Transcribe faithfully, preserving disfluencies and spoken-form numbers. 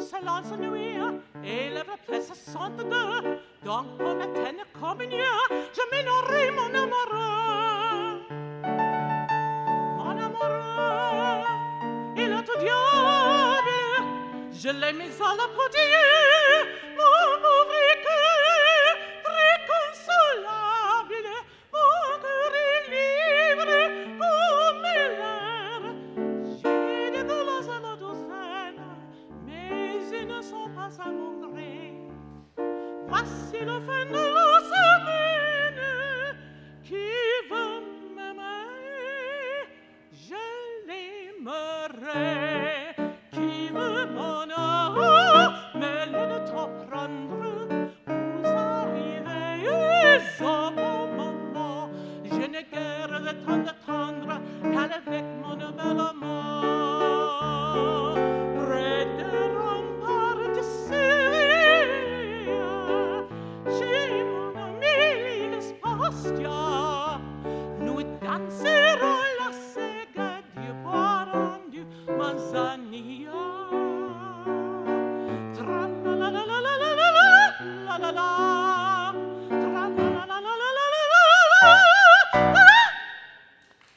s'élance nuire et lève la pièce soixante-deux. Donc pour me tenir communion, je m'énourris mon amoureux. Mon amoureux, il est tout diable. Je l'ai mis à la poudrière, mon pauvre cœur, très consolable. Mon cœur est libre comme l'air. J'ai des douleurs à la douzaine, mais ils ne sont pas à mon gré. Voici la fin de la semaine. Qui veut m'aimer, je l'aimerai.